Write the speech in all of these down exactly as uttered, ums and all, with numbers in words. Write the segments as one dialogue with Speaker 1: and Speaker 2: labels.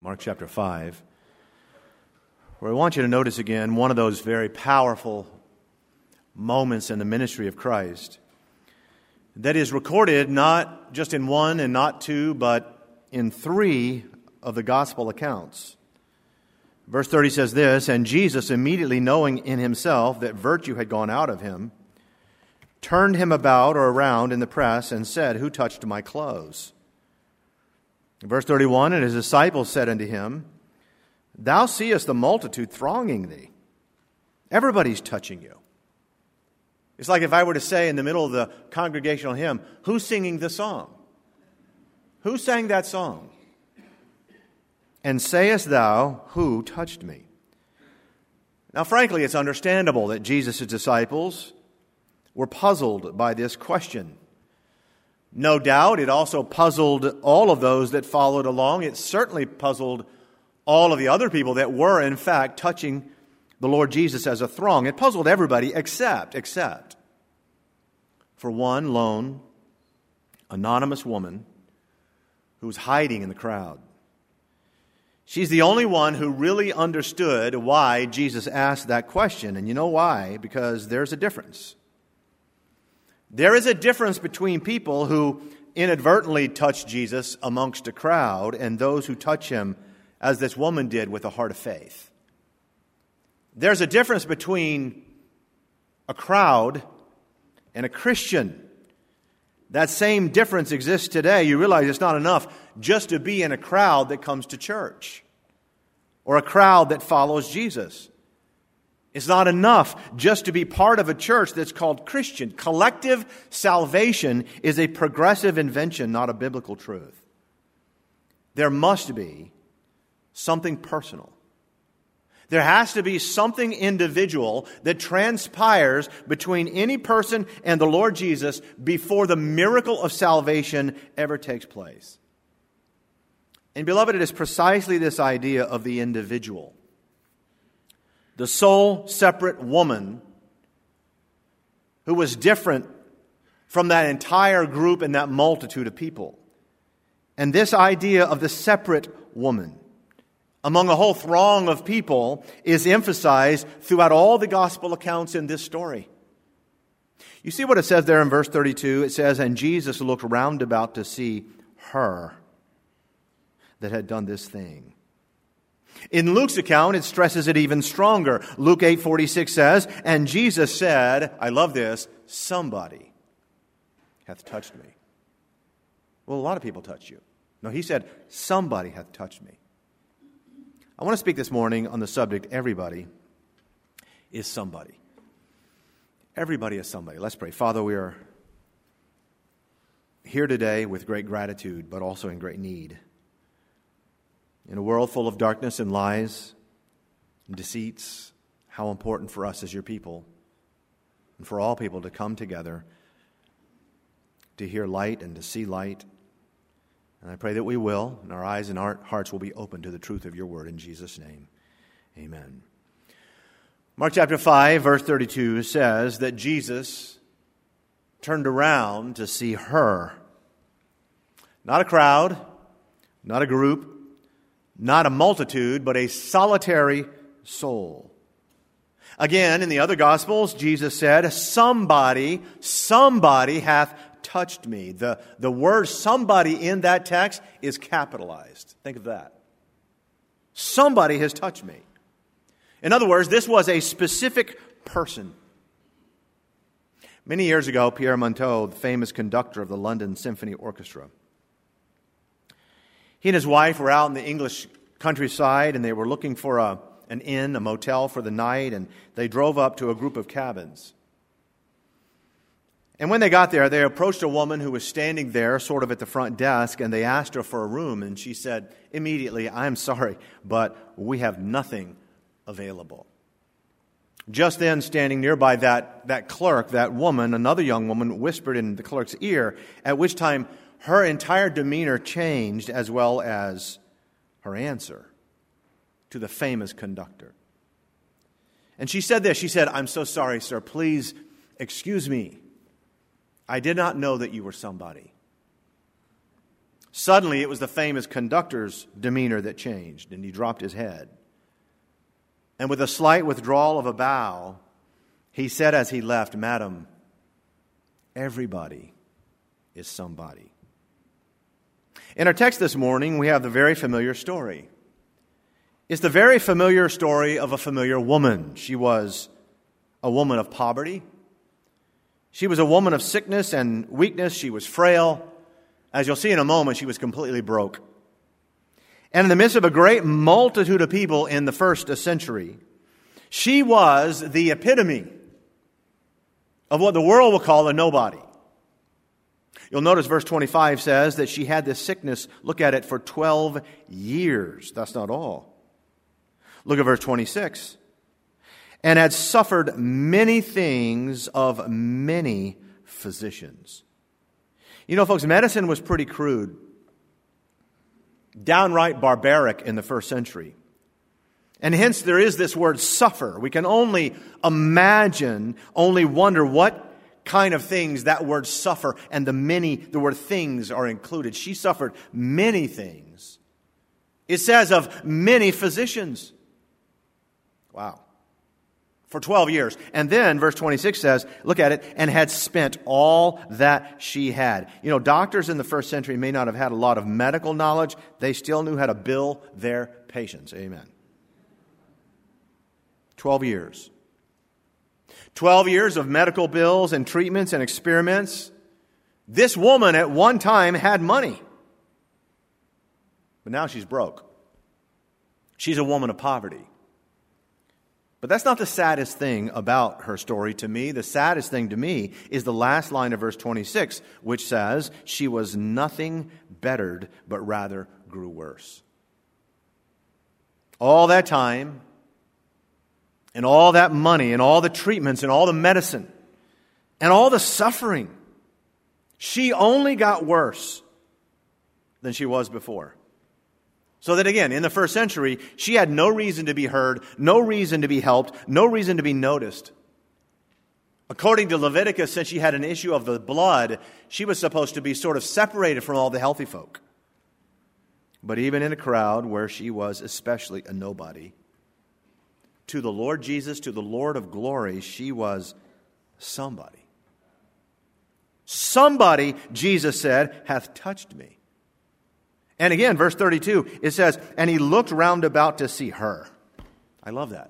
Speaker 1: Mark chapter five, where I want you to notice again one of those very powerful moments in the ministry of Christ that is recorded not just in one and not two, but in three of the gospel accounts. Verse thirty says this, "And Jesus, immediately knowing in himself that virtue had gone out of him, turned him about or around in the press and said, 'Who touched my clothes?' Verse thirty-one, "And his disciples said unto him, 'Thou seest the multitude thronging thee.'" Everybody's touching you. It's like if I were to say in the middle of the congregational hymn, "Who's singing the song?" Who sang that song? "And sayest thou, who touched me?" Now, frankly, it's understandable that Jesus' disciples were puzzled by this question. No doubt it also puzzled all of those that followed along. It certainly puzzled all of the other people that were, in fact, touching the Lord Jesus as a throng. It puzzled everybody except, except for one lone, anonymous woman who was hiding in the crowd. She's the only one who really understood why Jesus asked that question. And you know why? Because there's a difference. There is a difference between people who inadvertently touch Jesus amongst a crowd and those who touch him as this woman did with a heart of faith. There's a difference between a crowd and a Christian. That same difference exists today. You realize it's not enough just to be in a crowd that comes to church or a crowd that follows Jesus. It's not enough just to be part of a church that's called Christian. Collective salvation is a progressive invention, not a biblical truth. There must be something personal. There has to be something individual that transpires between any person and the Lord Jesus before the miracle of salvation ever takes place. And beloved, it is precisely this idea of the individual, the sole separate woman who was different from that entire group and that multitude of people. And this idea of the separate woman among a whole throng of people is emphasized throughout all the gospel accounts in this story. You see what it says there in verse thirty-two? It says, "And Jesus looked round about to see her that had done this thing." In Luke's account, it stresses it even stronger. Luke eight forty-six says, "And Jesus said," I love this, "Somebody hath touched me." Well, a lot of people touch you. No, he said, "Somebody hath touched me." I want to speak this morning on the subject, everybody is somebody. Everybody is somebody. Let's pray. Father, we are here today with great gratitude, but also in great need. In a world full of darkness and lies and deceits, how important for us as your people and for all people to come together to hear light and to see light. And I pray that we will, and our eyes and our hearts will be open to the truth of your word in Jesus' name. Amen. Mark chapter five, verse thirty-two says that Jesus turned around to see her. Not a crowd, not a group, not a multitude, but a solitary soul. Again, in the other Gospels, Jesus said, "Somebody, somebody hath touched me." The, the word somebody in that text is capitalized. Think of that. Somebody has touched me. In other words, this was a specific person. Many years ago, Pierre Monteau, the famous conductor of the London Symphony Orchestra, he and his wife were out in the English countryside, and they were looking for a, an inn, a motel for the night, and they drove up to a group of cabins. And when they got there, they approached a woman who was standing there sort of at the front desk, and they asked her for a room, and she said immediately, "I'm sorry, but we have nothing available." Just then, standing nearby, that, that clerk, that woman, another young woman, whispered in the clerk's ear, at which time her entire demeanor changed as well as her answer to the famous conductor. And she said this, she said, "I'm so sorry, sir, please excuse me. I did not know that you were somebody." Suddenly, it was the famous conductor's demeanor that changed, and he dropped his head. And with a slight withdrawal of a bow, he said as he left, "Madam, everybody is somebody." In our text this morning, we have the very familiar story. It's the very familiar story of a familiar woman. She was a woman of poverty. She was a woman of sickness and weakness. She was frail. As you'll see in a moment, she was completely broke. And in the midst of a great multitude of people in the first century, she was the epitome of what the world will call a nobody. You'll notice verse twenty-five says that she had this sickness, look at it, for twelve years. That's not all. Look at verse twenty-six. And had suffered many things of many physicians. You know, folks, medicine was pretty crude, downright barbaric in the first century. And hence there is this word suffer. We can only imagine, only wonder what kind of things that word suffer and the many, the word things are included. She suffered many things. It says of many physicians. Wow. For twelve years. And then verse twenty-six says, look at it, and had spent all that she had. You know, doctors in the first century may not have had a lot of medical knowledge. They still knew how to bill their patients. Amen. Twelve years. Twelve years of medical bills and treatments and experiments. This woman at one time had money. But now she's broke. She's a woman of poverty. But that's not the saddest thing about her story to me. The saddest thing to me is the last line of verse twenty-six, which says, she was nothing bettered, but rather grew worse. All that time, and all that money, and all the treatments, and all the medicine, and all the suffering, she only got worse than she was before. So that again, in the first century, she had no reason to be heard, no reason to be helped, no reason to be noticed. According to Leviticus, since she had an issue of the blood, she was supposed to be sort of separated from all the healthy folk. But even in a crowd where she was especially a nobody, to the Lord Jesus, to the Lord of glory, she was somebody. Somebody, Jesus said, hath touched me. And again, verse thirty-two, it says, and he looked round about to see her. I love that.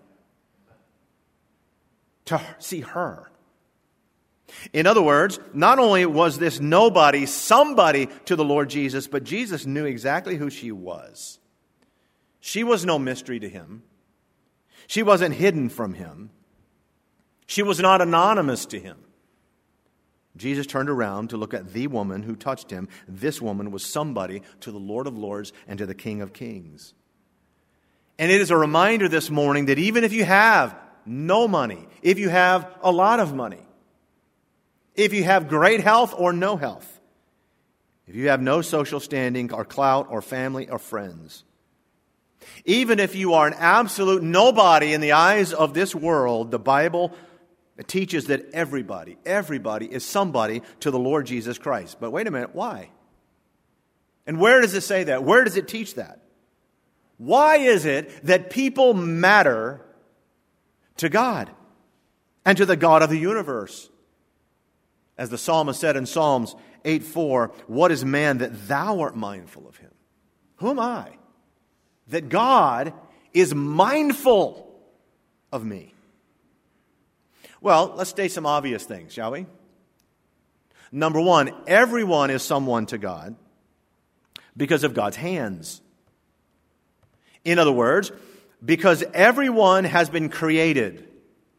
Speaker 1: To see her. In other words, not only was this nobody somebody to the Lord Jesus, but Jesus knew exactly who she was. She was no mystery to him. She wasn't hidden from him. She was not anonymous to him. Jesus turned around to look at the woman who touched him. This woman was somebody to the Lord of Lords and to the King of Kings. And it is a reminder this morning that even if you have no money, if you have a lot of money, if you have great health or no health, if you have no social standing or clout or family or friends, even if you are an absolute nobody in the eyes of this world, the Bible it teaches that everybody, everybody is somebody to the Lord Jesus Christ. But wait a minute, why? And where does it say that? Where does it teach that? Why is it that people matter to God and to the God of the universe? As the psalmist said in Psalms eight four, what is man that thou art mindful of him? Who am I? That God is mindful of me. Well, let's state some obvious things, shall we? Number one, everyone is someone to God because of God's hands. In other words, because everyone has been created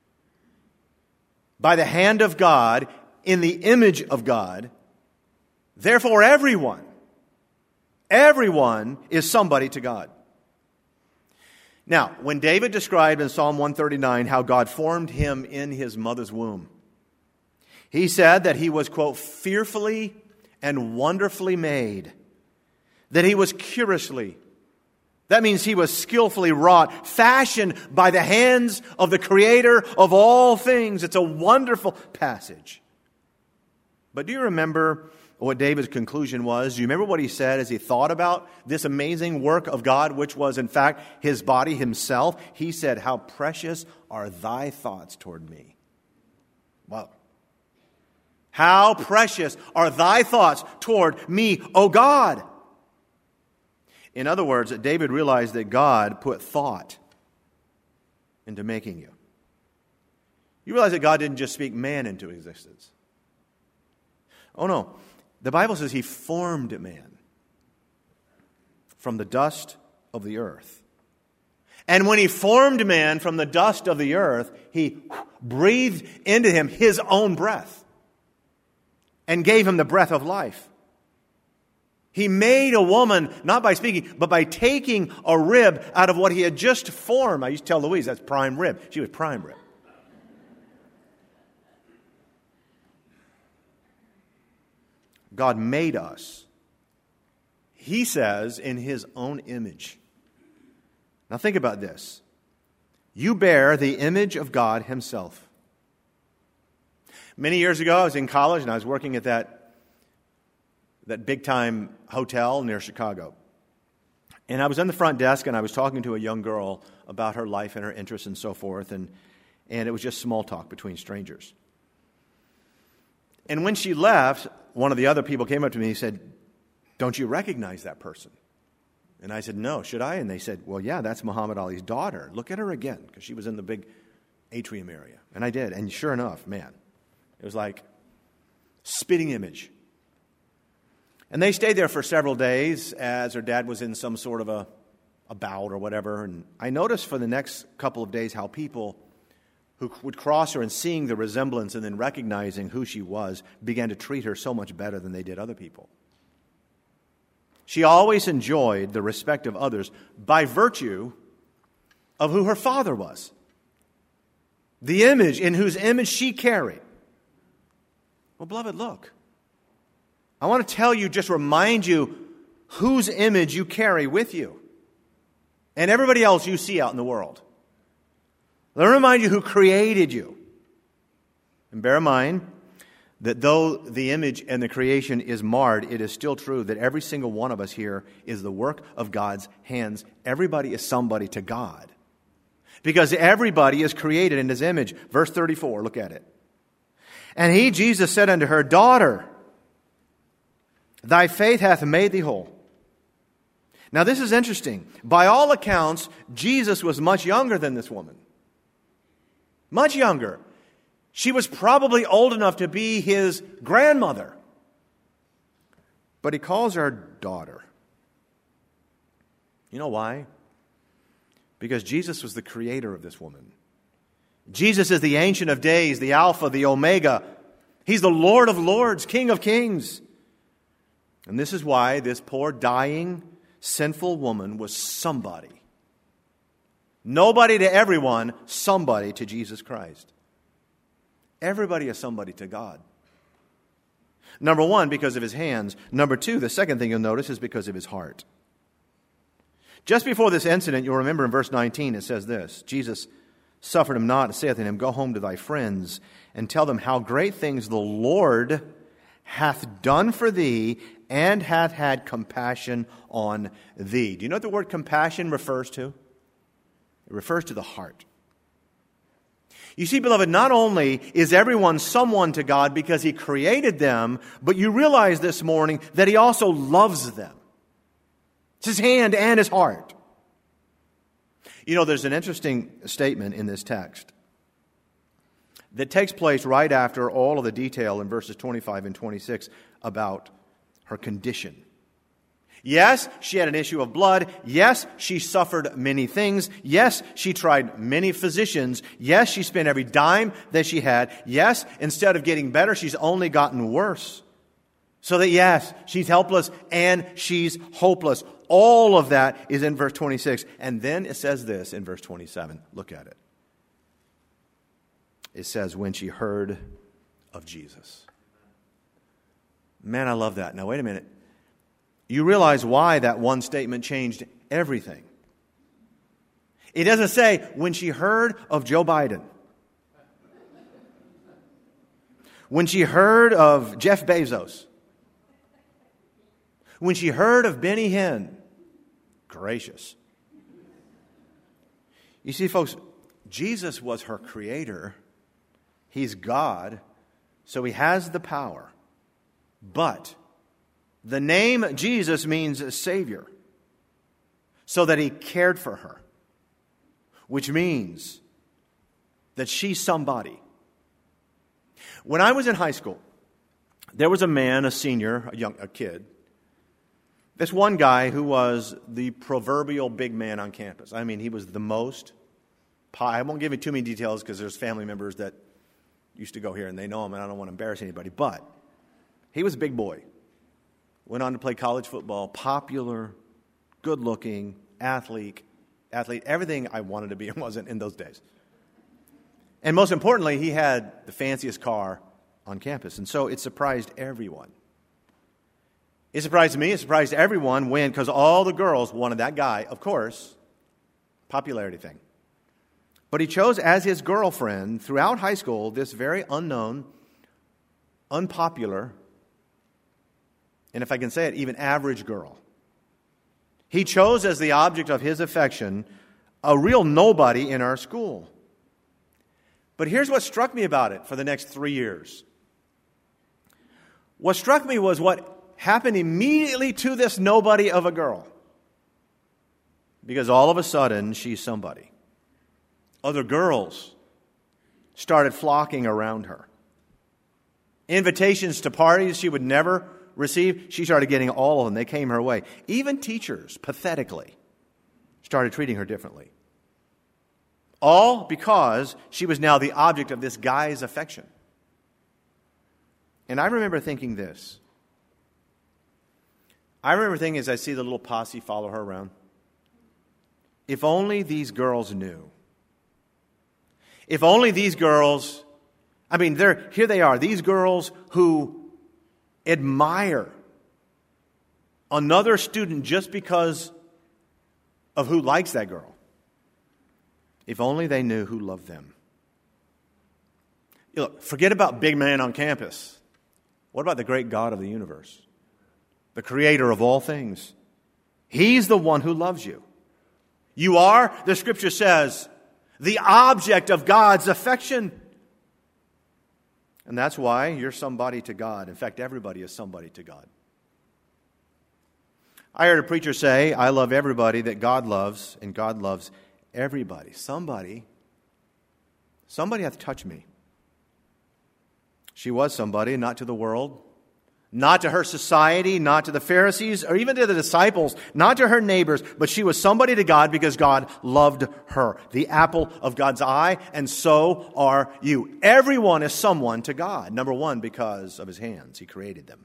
Speaker 1: by the hand of God in the image of God, therefore everyone, everyone is somebody to God. Now, when David described in Psalm one thirty-nine how God formed him in his mother's womb, he said that he was, quote, fearfully and wonderfully made, that he was curiously, that means he was skillfully wrought, fashioned by the hands of the Creator of all things. It's a wonderful passage. But do you remember what David's conclusion was? Do you remember what he said as he thought about this amazing work of God, which was in fact his body himself? He said, "How precious are thy thoughts toward me." Wow. How precious are thy thoughts toward me, O God. In other words, David realized that God put thought into making you. You realize that God didn't just speak man into existence. Oh no, the Bible says he formed man from the dust of the earth. And when he formed man from the dust of the earth, he breathed into him his own breath and gave him the breath of life. He made a woman, not by speaking, but by taking a rib out of what he had just formed. I used to tell Louise, that's prime rib. She was prime rib. God made us, he says, in his own image. Now think about this. You bear the image of God himself. Many years ago, I was in college and I was working at that, that big-time hotel near Chicago. And I was on the front desk and I was talking to a young girl about her life and her interests and so forth. And, and it was just small talk between strangers. And when she left, one of the other people came up to me and he said, "Don't you recognize that person?" And I said, "No, should I?" And they said, "Well, yeah, that's Muhammad Ali's daughter. Look at her again," because she was in the big atrium area. And I did. And sure enough, man, it was like spitting image. And they stayed there for several days as her dad was in some sort of a, a bout or whatever. And I noticed for the next couple of days how people who would cross her and seeing the resemblance and then recognizing who she was began to treat her so much better than they did other people. She always enjoyed the respect of others by virtue of who her father was. The image in whose image she carried. Well, beloved, look. I want to tell you, just remind you whose image you carry with you. And everybody else you see out in the world. Let me remind you who created you. And bear in mind that though the image and the creation is marred, it is still true that every single one of us here is the work of God's hands. Everybody is somebody to God. Because everybody is created in his image. Verse thirty-four, look at it. And he, Jesus, said unto her, "Daughter, thy faith hath made thee whole." Now this is interesting. By all accounts, Jesus was much younger than this woman. Much younger. She was probably old enough to be his grandmother. But he calls her daughter. You know why? Because Jesus was the creator of this woman. Jesus is the Ancient of Days, the Alpha, the Omega. He's the Lord of Lords, King of Kings. And this is why this poor, dying, sinful woman was somebody. Nobody to everyone, somebody to Jesus Christ. Everybody is somebody to God. Number one, because of his hands. Number two, the second thing you'll notice is because of his heart. Just before this incident, you'll remember in verse nineteen, it says this, Jesus suffered him not, and saith unto him, "Go home to thy friends, and tell them how great things the Lord hath done for thee, and hath had compassion on thee." Do you know what the word compassion refers to? It refers to the heart. You see, beloved, not only is everyone someone to God because he created them, but you realize this morning that he also loves them. It's his hand and his heart. You know, there's an interesting statement in this text that takes place right after all of the detail in verses twenty-five and twenty-six about her condition. Yes, she had an issue of blood. Yes, she suffered many things. Yes, she tried many physicians. Yes, she spent every dime that she had. Yes, instead of getting better, she's only gotten worse. So that yes, she's helpless and she's hopeless. All of that is in verse twenty-six. And then it says this in verse twenty-seven. Look at it. It says, when she heard of Jesus. Man, I love that. Now, wait a minute. You realize why that one statement changed everything. It doesn't say, when she heard of Joe Biden. When she heard of Jeff Bezos. When she heard of Benny Hinn, gracious. You see, folks, Jesus was her creator. He's God, so he has the power. But the name Jesus means Savior, so that he cared for her, which means that she's somebody. When I was in high school, there was a man, a senior, a young, a kid, this one guy who was the proverbial big man on campus. I mean, he was the most, I won't give you too many details because there's family members that used to go here and they know him and I don't want to embarrass anybody, but he was a big boy. Went on to play college football, popular, good-looking, athlete, athlete, everything I wanted to be and wasn't in those days. And most importantly, he had the fanciest car on campus, and so it surprised everyone. It surprised me, it surprised everyone when, because all the girls wanted that guy, of course, popularity thing. But he chose as his girlfriend throughout high school this very unknown, unpopular, and if I can say it, even average girl. He chose as the object of his affection a real nobody in our school. But here's what struck me about it for the next three years. What struck me was what happened immediately to this nobody of a girl. Because all of a sudden, she's somebody. Other girls started flocking around her. Invitations to parties she would never receive, she started getting all of them. They came her way. Even teachers, pathetically, started treating her differently. All because she was now the object of this guy's affection. And I remember thinking this. I remember thinking as I see the little posse follow her around, if only these girls knew. If only these girls, I mean, they're, here they are, these girls who admire another student just because of who likes that girl. If only they knew who loved them. You look, forget about big man on campus. What about the great God of the universe? The creator of all things. He's the one who loves you. You are, the scripture says, the object of God's affection. And that's why you're somebody to God. In fact, everybody is somebody to God. I heard a preacher say, I love everybody that God loves, and God loves everybody. Somebody, somebody hath touched me. She was somebody, not to the world, not to her society, not to the Pharisees, or even to the disciples, not to her neighbors, but she was somebody to God because God loved her. The apple of God's eye, and so are you. Everyone is someone to God. Number one, because of his hands. He created them.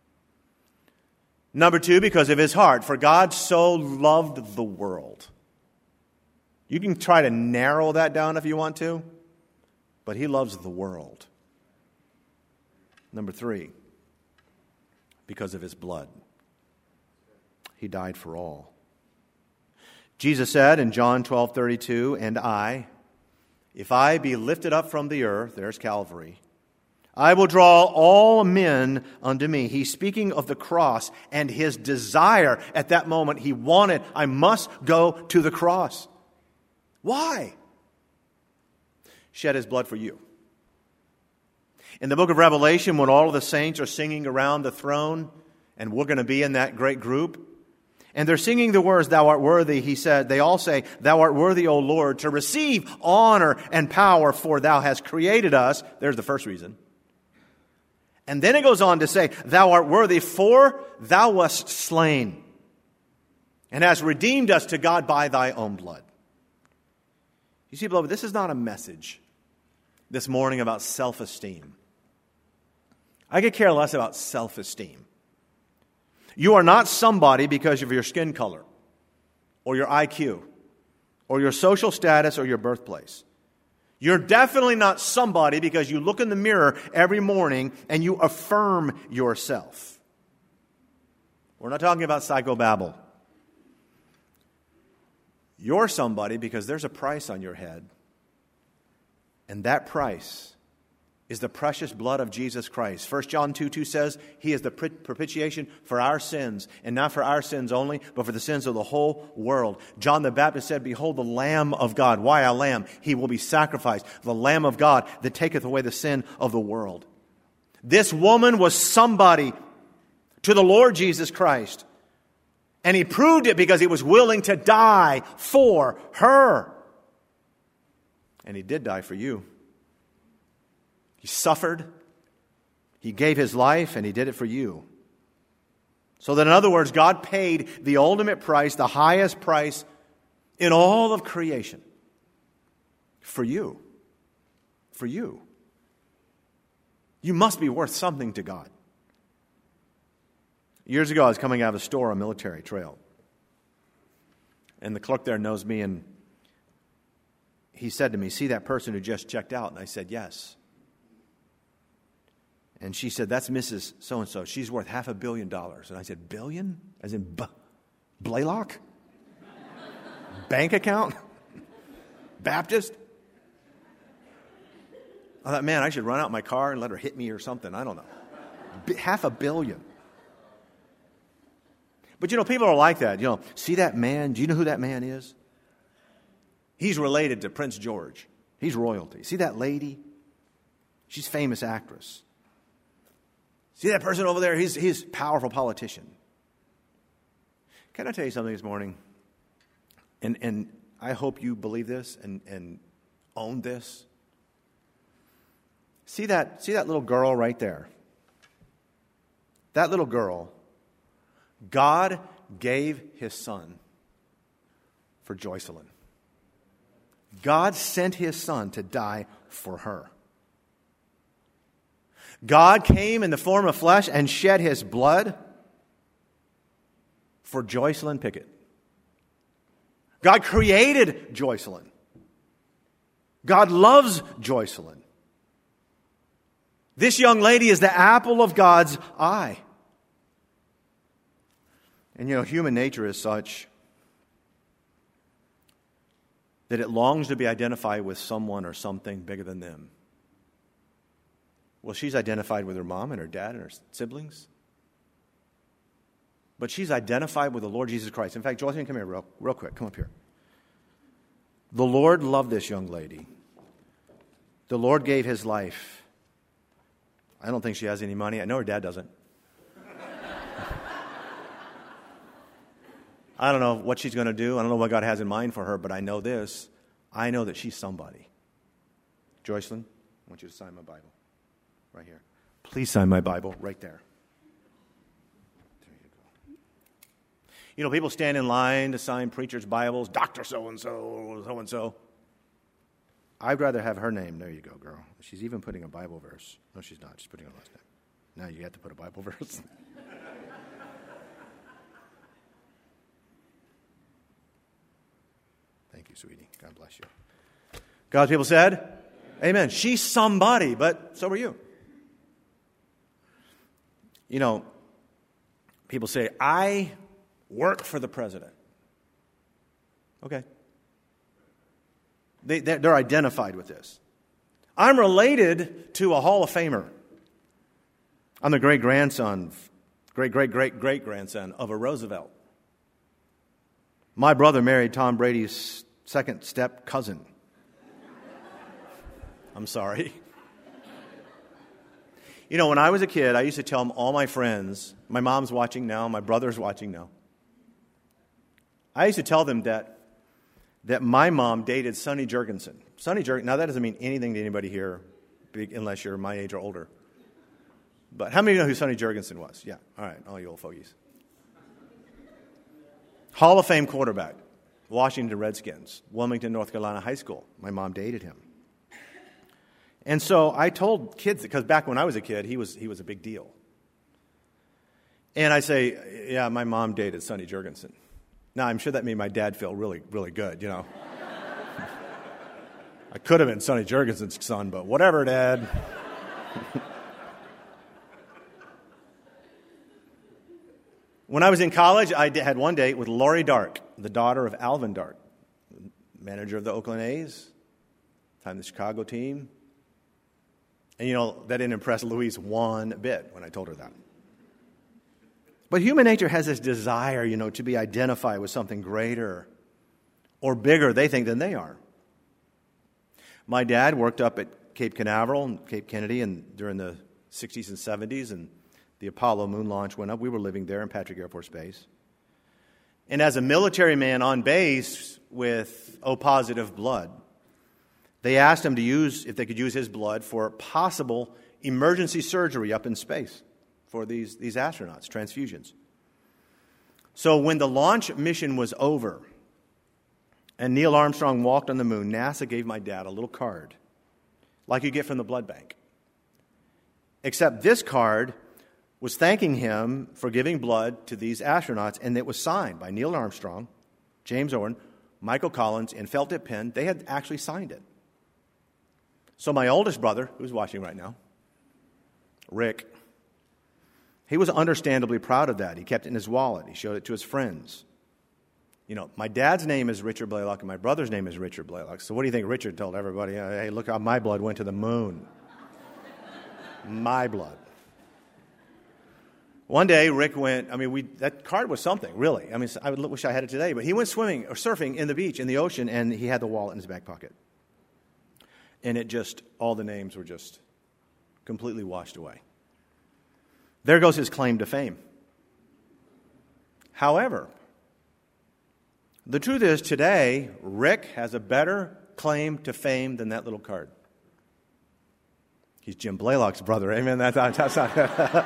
Speaker 1: Number two, because of his heart. For God so loved the world. You can try to narrow that down if you want to, but he loves the world. Number three, because of his blood. He died for all. Jesus said in John twelve thirty-two, and I, if I be lifted up from the earth, there's Calvary, I will draw all men unto me. He's speaking of the cross and his desire at that moment. He wanted, I must go to the cross. Why? Shed his blood for you. In the book of Revelation, when all of the saints are singing around the throne, and we're going to be in that great group, and they're singing the words, thou art worthy, he said, they all say, thou art worthy, O Lord, to receive honor and power, for thou hast created us. There's the first reason. And then it goes on to say, thou art worthy, for thou wast slain, and hast redeemed us to God by thy own blood. You see, beloved, this is not a message this morning about self-esteem. I could care less about self-esteem. You are not somebody because of your skin color, or your I Q, or your social status, or your birthplace. You're definitely not somebody because you look in the mirror every morning and you affirm yourself. We're not talking about psychobabble. You're somebody because there's a price on your head. And that price is the precious blood of Jesus Christ. First John two two says, He is the propitiation for our sins, and not for our sins only, but for the sins of the whole world. John the Baptist said, Behold the Lamb of God. Why a lamb? He will be sacrificed. The Lamb of God that taketh away the sin of the world. This woman was somebody to the Lord Jesus Christ. And He proved it because He was willing to die for her. And He did die for you. He suffered, He gave His life, and He did it for you. So that, in other words, God paid the ultimate price, the highest price in all of creation. For you. For you. You must be worth something to God. Years ago, I was coming out of a store on Military Trail. And the clerk there knows me, and he said to me, See that person who just checked out? And I said, yes. And she said, That's Missus So-and-so. She's worth half a billion dollars. And I said, billion? As in B- Blaylock? Bank account? Baptist? I thought, man, I should run out in my car and let her hit me or something. I don't know. B- half a billion. But, you know, people are like that. You know, see that man? Do you know who that man is? He's related to Prince George. He's royalty. See that lady? She's a famous actress. See that person over there? He's, he's a powerful politician. Can I tell you something this morning? And, and I hope you believe this and, and own this. See that, see that little girl right there? That little girl, God gave His Son for Joycelyn. God sent His Son to die for her. God came in the form of flesh and shed His blood for Joycelyn Pickett. God created Joycelyn. God loves Joycelyn. This young lady is the apple of God's eye. And you know, human nature is such that it longs to be identified with someone or something bigger than them. Well, she's identified with her mom and her dad and her siblings. But she's identified with the Lord Jesus Christ. In fact, Joycelyn, come here real, real quick. Come up here. The Lord loved this young lady. The Lord gave His life. I don't think she has any money. I know her dad doesn't. I don't know what she's going to do. I don't know what God has in mind for her, but I know this. I know that she's somebody. Joycelyn, I want you to sign my Bible. Right here. Please sign my Bible right there. There you go. You know, people stand in line to sign preachers' Bibles, Doctor So-and-so, so-and-so. I'd rather have her name. There you go, girl. She's even putting a Bible verse. No, she's not. She's putting a last name. Now you have to put a Bible verse. Thank you, sweetie. God bless you. God's people said, amen. She's somebody, but so are you. You know, people say, I work for the president. Okay. They, they're identified with this. I'm related to a Hall of Famer. I'm the great-grandson, great-great-great-great-grandson of a Roosevelt. My brother married Tom Brady's second-step cousin. I'm sorry. You know, when I was a kid, I used to tell all my friends, my mom's watching now, my brother's watching now. I used to tell them that that my mom dated Sonny Jurgensen. Sonny Jurgensen, now that doesn't mean anything to anybody here, unless you're my age or older. But how many of you know who Sonny Jurgensen was? Yeah, all right, all you old fogies. Hall of Fame quarterback, Washington Redskins, Wilmington, North Carolina High School. My mom dated him. And so I told kids, because back when I was a kid, he was he was a big deal. And I say, yeah, my mom dated Sonny Jurgensen. Now, I'm sure that made my dad feel really, really good, you know. I could have been Sonny Jurgensen's son, but whatever, Dad. When I was in college, I had one date with Lori Dark, the daughter of Alvin Dark, manager of the Oakland A's, time the Chicago team. And you know, that didn't impress Louise one bit when I told her that. But human nature has this desire, you know, to be identified with something greater or bigger, they think, than they are. My dad worked up at Cape Canaveral and Cape Kennedy and during the sixties and seventies, and the Apollo moon launch went up. We were living there in Patrick Air Force Base. And as a military man on base with O positive blood, they asked him to use, if they could use his blood for possible emergency surgery up in space for these, these astronauts, transfusions. So when the launch mission was over and Neil Armstrong walked on the moon, NASA gave my dad a little card, like you get from the blood bank. Except this card was thanking him for giving blood to these astronauts, and it was signed by Neil Armstrong, James Owen, Michael Collins, and felt tip pen. They had actually signed it. So my oldest brother, who's watching right now, Rick, he was understandably proud of that. He kept it in his wallet. He showed it to his friends. You know, my dad's name is Richard Blaylock, and my brother's name is Richard Blaylock. So what do you think Richard told everybody? Hey, look how my blood went to the moon. My blood. One day, Rick went, I mean, we that card was something, really. I mean, I would, wish I had it today. But he went swimming or surfing in the beach, in the ocean, and he had the wallet in his back pocket. And it just, all the names were just completely washed away. There goes his claim to fame. However, the truth is today, Rick has a better claim to fame than that little card. He's Jim Blaylock's brother. Amen. That's not. That's not.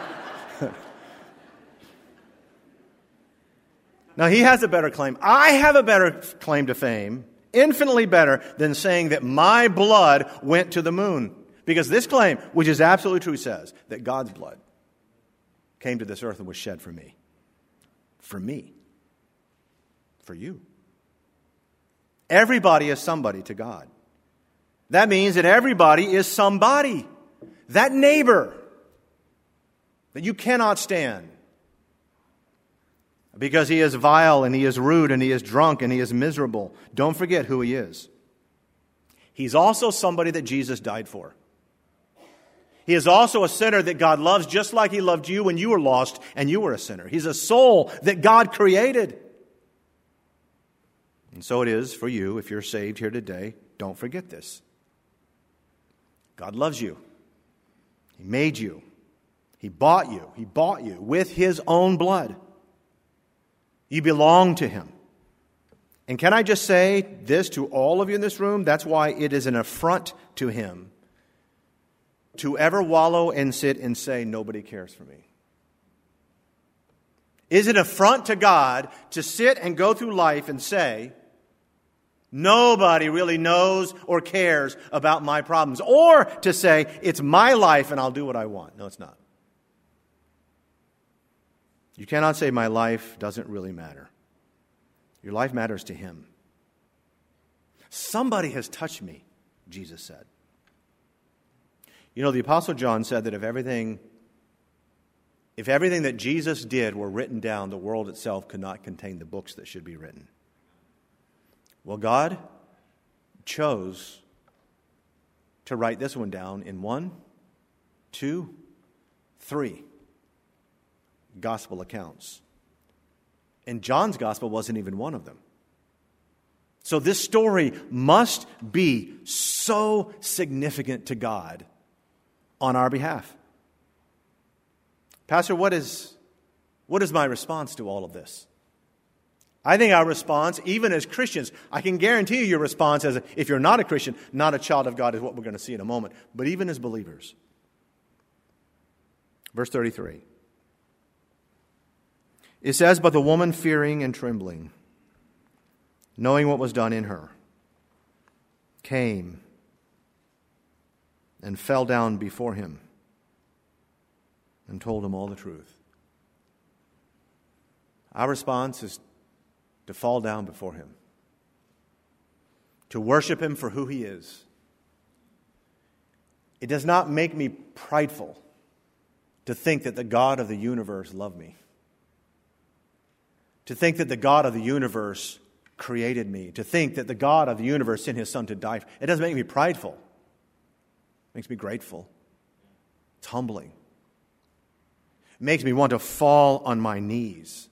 Speaker 1: Now, he has a better claim. I have a better claim to fame, infinitely better than saying that my blood went to the moon. Because this claim, which is absolutely true, says that God's blood came to this earth and was shed for me. For me. For you. Everybody is somebody to God. That means that everybody is somebody. That neighbor that you cannot stand because he is vile and he is rude and he is drunk and he is miserable. Don't forget who he is. He's also somebody that Jesus died for. He is also a sinner that God loves just like he loved you when you were lost and you were a sinner. He's a soul that God created. And so it is for you, if you're saved here today, don't forget this. God loves you. He made you. He bought you. He bought you with his own blood. You belong to him. And can I just say this to all of you in this room? That's why it is an affront to him to ever wallow and sit and say, nobody cares for me. Is it an affront to God to sit and go through life and say, nobody really knows or cares about my problems? Or to say, it's my life and I'll do what I want. No, it's not. You cannot say my life doesn't really matter. Your life matters to him. Somebody has touched me, Jesus said. You know, the Apostle John said that if everything, if everything that Jesus did were written down, the world itself could not contain the books that should be written. Well, God chose to write this one down in one, two, three gospel accounts. And John's gospel wasn't even one of them. So this story must be so significant to God on our behalf. Pastor, what is, what is my response to all of this? I think our response, even as Christians, I can guarantee you your response as a, if you're not a Christian, not a child of God, is what we're going to see in a moment. But even as believers. Verse thirty-three. It says, but the woman fearing and trembling, knowing what was done in her, came and fell down before him and told him all the truth. Our response is to fall down before him, to worship him for who he is. It does not make me prideful to think that the God of the universe loved me, to think that the God of the universe created me, to think that the God of the universe sent his son to die. It doesn't make me prideful. It makes me grateful. It's humbling. It makes me want to fall on my knees,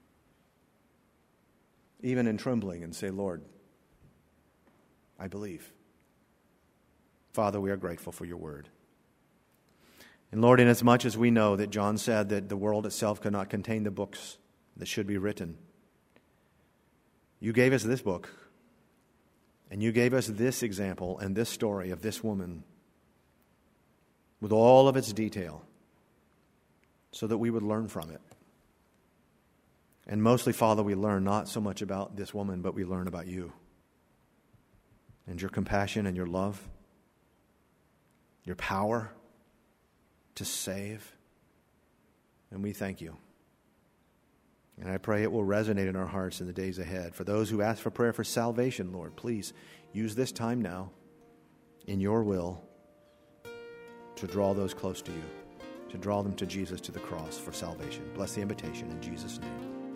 Speaker 1: even in trembling, and say, Lord, I believe. Father, we are grateful for your word. And Lord, inasmuch as we know that John said that the world itself could not contain the books that should be written, you gave us this book, and you gave us this example and this story of this woman with all of its detail so that we would learn from it. And mostly, Father, we learn not so much about this woman, but we learn about you and your compassion and your love, your power to save. And we thank you. And I pray it will resonate in our hearts in the days ahead. For those who ask for prayer for salvation, Lord, please use this time now in your will to draw those close to you, to draw them to Jesus, to the cross for salvation. Bless the invitation in Jesus' name.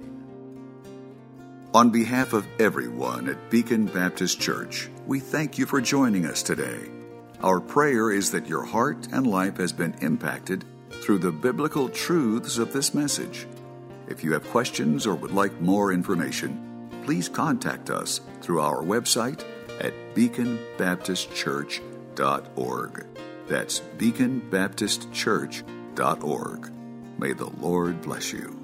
Speaker 1: Amen.
Speaker 2: On behalf of everyone at Beacon Baptist Church, we thank you for joining us today. Our prayer is that your heart and life has been impacted through the biblical truths of this message. If you have questions or would like more information, please contact us through our website at beacon baptist church dot org. That's beacon baptist church dot org. May the Lord bless you.